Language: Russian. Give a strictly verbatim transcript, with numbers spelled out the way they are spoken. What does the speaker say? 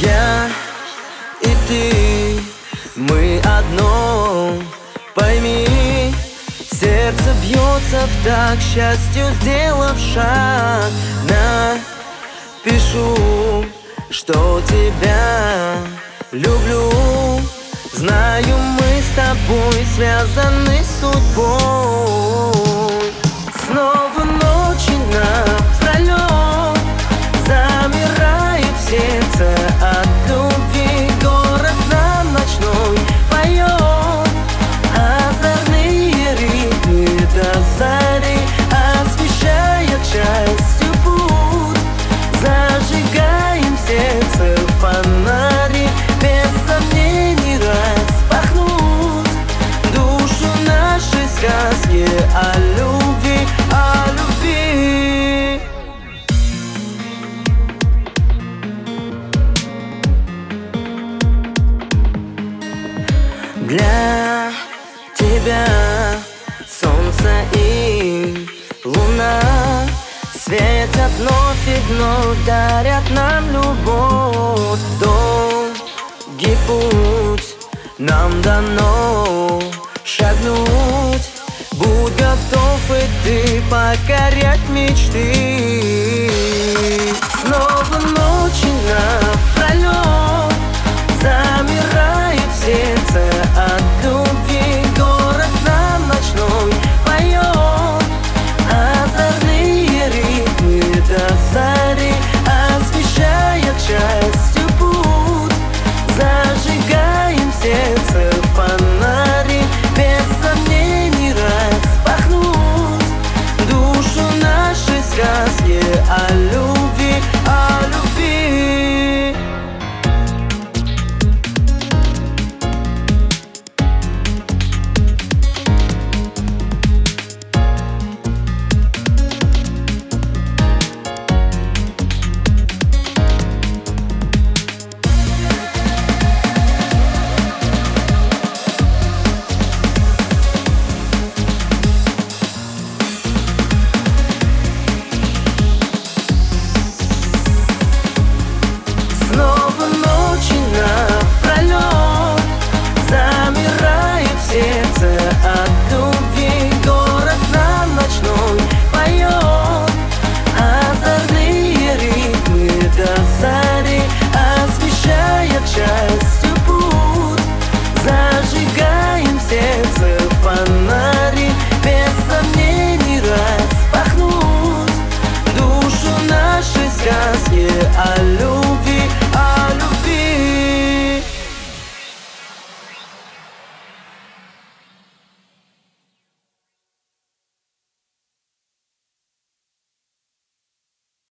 Я и ты, мы одно. Пойми, сердце бьется в такт, счастью сделав шаг. Напишу, что тебя люблю. Знаю, мы с тобой связаны судьбой. Снова ночи напролёт замирает сердце от любви. Город нам ночной поет озорные ритмы до зари, освещая частью путь. Зажигаем в сердце фонари, без сомнений распахнут душу нашей сказки о любви, о любви. Для тебя солнце и луна светят вновь и вновь, дарят нам любовь. Долгий путь нам дано шагнуть. Будь готов и ты покорять мечты. Снова ночи напролёт